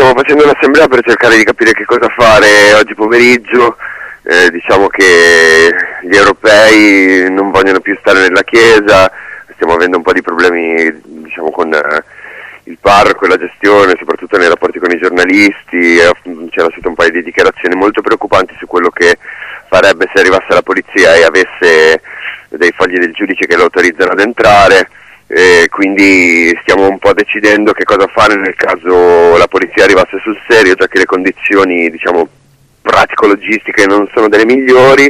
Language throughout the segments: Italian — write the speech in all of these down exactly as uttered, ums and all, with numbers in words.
stiamo facendo un'assemblea per cercare di capire che cosa fare oggi pomeriggio. Eh, diciamo che gli europei non vogliono più stare nella chiesa, stiamo avendo un po' di problemi, diciamo, con eh, il parroco e la gestione, soprattutto nei rapporti con i giornalisti. Eh, c'era stato un paio di dichiarazioni molto preoccupanti su quello che farebbe se arrivasse la polizia e avesse dei fogli del giudice che lo autorizzano ad entrare. Eh, quindi stiamo un po' decidendo che cosa fare nel caso la polizia arrivasse sul serio, già che le condizioni, diciamo, pratico-logistiche non sono delle migliori,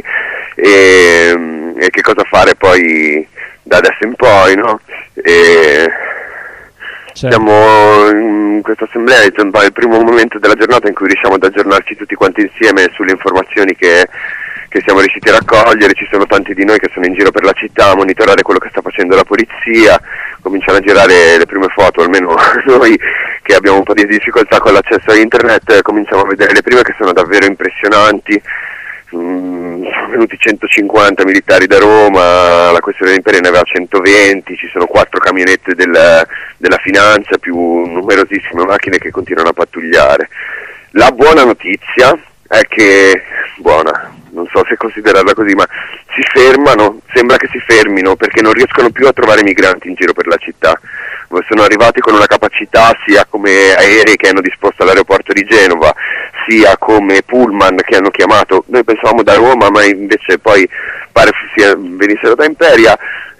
e, e che cosa fare poi da adesso in poi, no? E certo. Siamo in questa assemblea, è il primo momento della giornata in cui riusciamo ad aggiornarci tutti quanti insieme sulle informazioni che che siamo riusciti a raccogliere. Ci sono tanti di noi che sono in giro per la città a monitorare quello che sta facendo la polizia, cominciano a girare le prime foto, almeno noi che abbiamo un po' di difficoltà con l'accesso a internet cominciamo a vedere le prime, che sono davvero impressionanti. Mm, sono venuti centocinquanta militari da Roma, la questione di Imperia ne aveva centoventi, ci sono quattro camionette del, della finanza più numerosissime macchine che continuano a pattugliare. La buona notizia è che, buona, non so se considerarla così, ma si fermano, sembra che si fermino perché non riescono più a trovare migranti in giro per la città. Sono arrivati con una capacità sia come aerei che hanno disposto all'aeroporto di Genova, sia come pullman che hanno chiamato, noi pensavamo da Roma, ma invece poi pare sia, venissero da Imperia,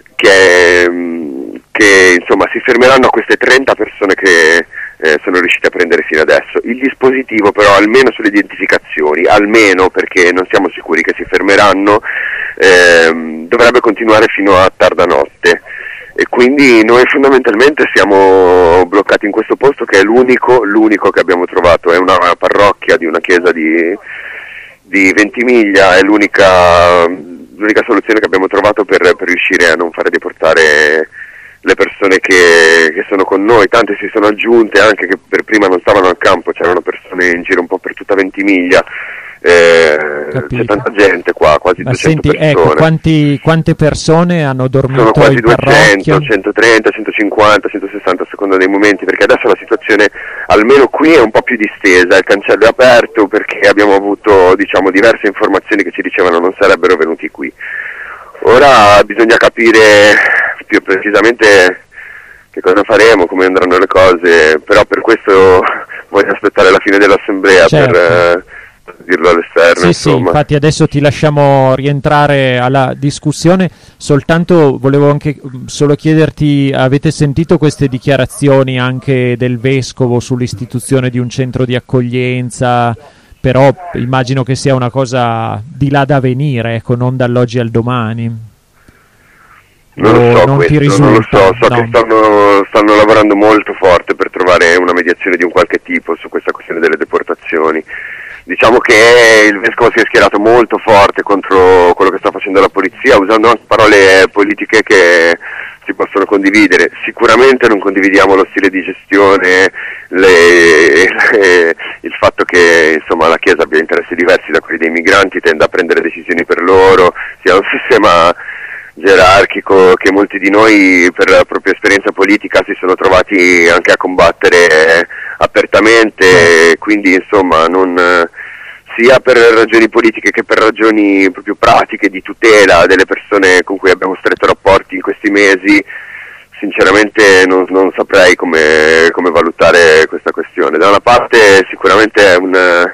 che, che insomma si fermeranno a queste trenta persone che Eh, sono riusciti a prendere fino adesso. Il dispositivo però, almeno sulle identificazioni, almeno perché non siamo sicuri che si fermeranno, ehm, dovrebbe continuare fino a tarda notte, e quindi noi fondamentalmente siamo bloccati in questo posto che è l'unico, l'unico che abbiamo trovato, è una parrocchia di una chiesa di, di Ventimiglia, è l'unica, l'unica soluzione che abbiamo trovato per, per riuscire a non fare deportare le persone che, che sono con noi. Tante si sono aggiunte anche che per prima non stavano al campo, c'erano persone in giro un po' per tutta Ventimiglia, eh, c'è tanta gente qua, quasi Ma duecento senti, persone. Ecco, quanti, quante persone hanno dormito sono quasi in duecento, parrocchia? centotrenta, centocinquanta, centosessanta a seconda dei momenti, perché adesso la situazione almeno qui è un po' più distesa, il cancello è aperto perché abbiamo avuto, diciamo, diverse informazioni che ci dicevano non sarebbero venuti qui. Ora bisogna capire più precisamente che cosa faremo, come andranno le cose, però per questo voglio aspettare la fine dell'assemblea. Certo. per, eh, per dirlo all'esterno. Sì, insomma. sì, infatti adesso ti lasciamo rientrare alla discussione, soltanto volevo anche solo chiederti, avete sentito queste dichiarazioni anche del Vescovo sull'istituzione di un centro di accoglienza? Però immagino che sia una cosa di là da venire, ecco, non dall'oggi al domani. Non lo so, non questo, ti risulta? non lo so, so No. che stanno, stanno lavorando molto forte per trovare una mediazione di un qualche tipo su questa questione delle deportazioni. Diciamo che il Vescovo si è schierato molto forte contro quello che sta facendo la polizia, usando anche parole politiche che si possono condividere. Sicuramente non condividiamo lo stile di gestione, le, le, il fatto che insomma la Chiesa abbia interessi diversi da quelli dei migranti, tenda a prendere decisioni per loro, sia un sistema gerarchico che molti di noi per la propria esperienza politica si sono trovati anche a combattere apertamente, quindi insomma non, sia per ragioni politiche che per ragioni proprio pratiche di tutela delle persone con cui abbiamo stretto rapporti in questi mesi, sinceramente non, non saprei come, come valutare questa questione. Da una parte sicuramente è un,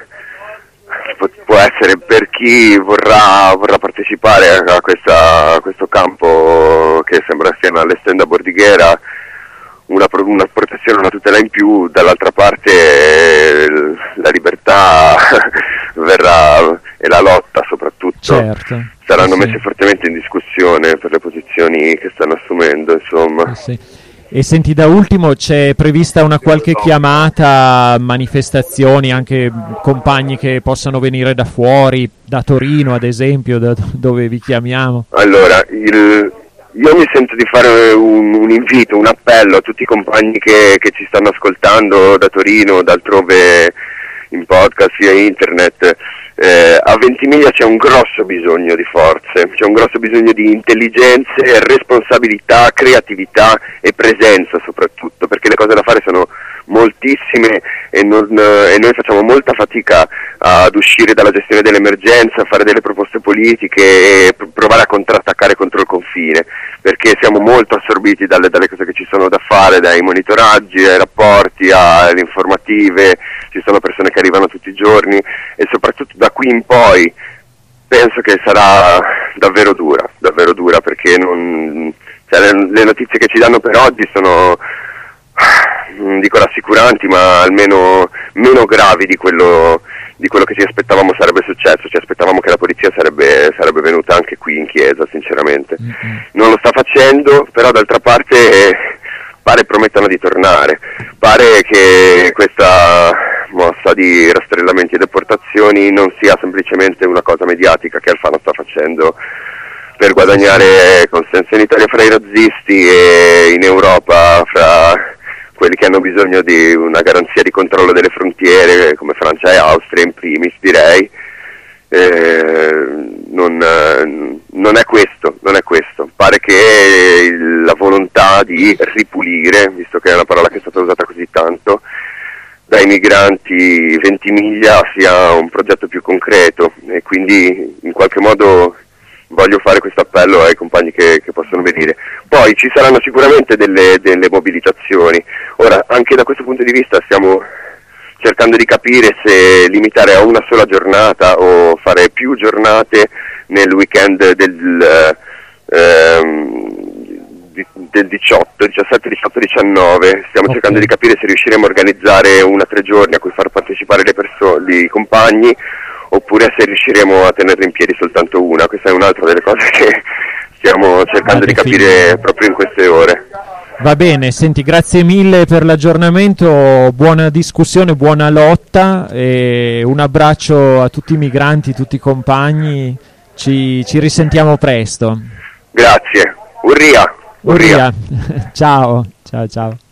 può essere per chi vorrà, vorrà partecipare a, questa, a questo campo che sembra stiano allestendo a Bordighera una, una protezione, una tutela in più. Dall'altra parte eh, la libertà verrà, e la lotta soprattutto, certo, saranno sì, messe fortemente in discussione per le posizioni che stanno assumendo, insomma. sì. E senti, da ultimo, c'è prevista una qualche chiamata, manifestazioni, anche compagni che possano venire da fuori, da Torino ad esempio, da dove vi chiamiamo? Allora, il, io mi sento di fare un, un invito, un appello a tutti i compagni che, che ci stanno ascoltando da Torino, da altrove in podcast, via internet. Eh, a Ventimiglia c'è un grosso bisogno di forze, c'è un grosso bisogno di intelligenze, responsabilità, creatività e presenza soprattutto, perché le cose da fare sono moltissime e, non, e noi facciamo molta fatica ad uscire dalla gestione dell'emergenza, a fare delle proposte politiche e pr- provare a contrattaccare contro il confine, perché siamo molto assorbiti dalle, dalle cose che ci sono da fare, dai monitoraggi, ai rapporti, alle informative, ci sono persone che arrivano tutti i giorni e soprattutto da qui in poi penso che sarà davvero dura, davvero dura, perché non, cioè, le, le notizie che ci danno per oggi sono, non dico rassicuranti, ma almeno meno gravi di quello, di quello che ci aspettavamo sarebbe successo. Ci aspettavamo che la polizia sarebbe, sarebbe venuta anche qui in chiesa, sinceramente. Mm-hmm. Non lo sta facendo, però d'altra parte eh, pare promettano di tornare, pare che questa mossa di rastrellamenti e deportazioni non sia semplicemente una cosa mediatica che Alfano sta facendo per guadagnare consenso in Italia fra i razzisti e in Europa fra quelli che hanno bisogno di una garanzia di controllo delle frontiere come Francia e Austria in primis, direi. Eh, non, non è questo, non è questo. Pare che il, la volontà di ripulire, visto che è una parola che è stata usata così tanto, dai migranti Ventimiglia sia un progetto più concreto, e quindi in qualche modo voglio fare questo appello ai compagni che, che possono venire. Poi ci saranno sicuramente delle, delle mobilitazioni. Ora, anche da questo punto di vista stiamo cercando di capire se limitare a una sola giornata o fare più giornate nel weekend del, ehm, del diciotto, diciassette, diciotto, diciannove. Stiamo okay. cercando di capire se riusciremo a organizzare una tre giorni a cui far partecipare le persone, i compagni, oppure se riusciremo a tenerla in piedi soltanto una. Questa è un'altra delle cose che stiamo cercando ah, di capire fine. proprio in queste ore. Va bene, senti, grazie mille per l'aggiornamento, buona discussione, buona lotta e un abbraccio a tutti i migranti, tutti i compagni, ci, ci risentiamo presto. Grazie, Urria. Urria. Ciao, ciao, ciao.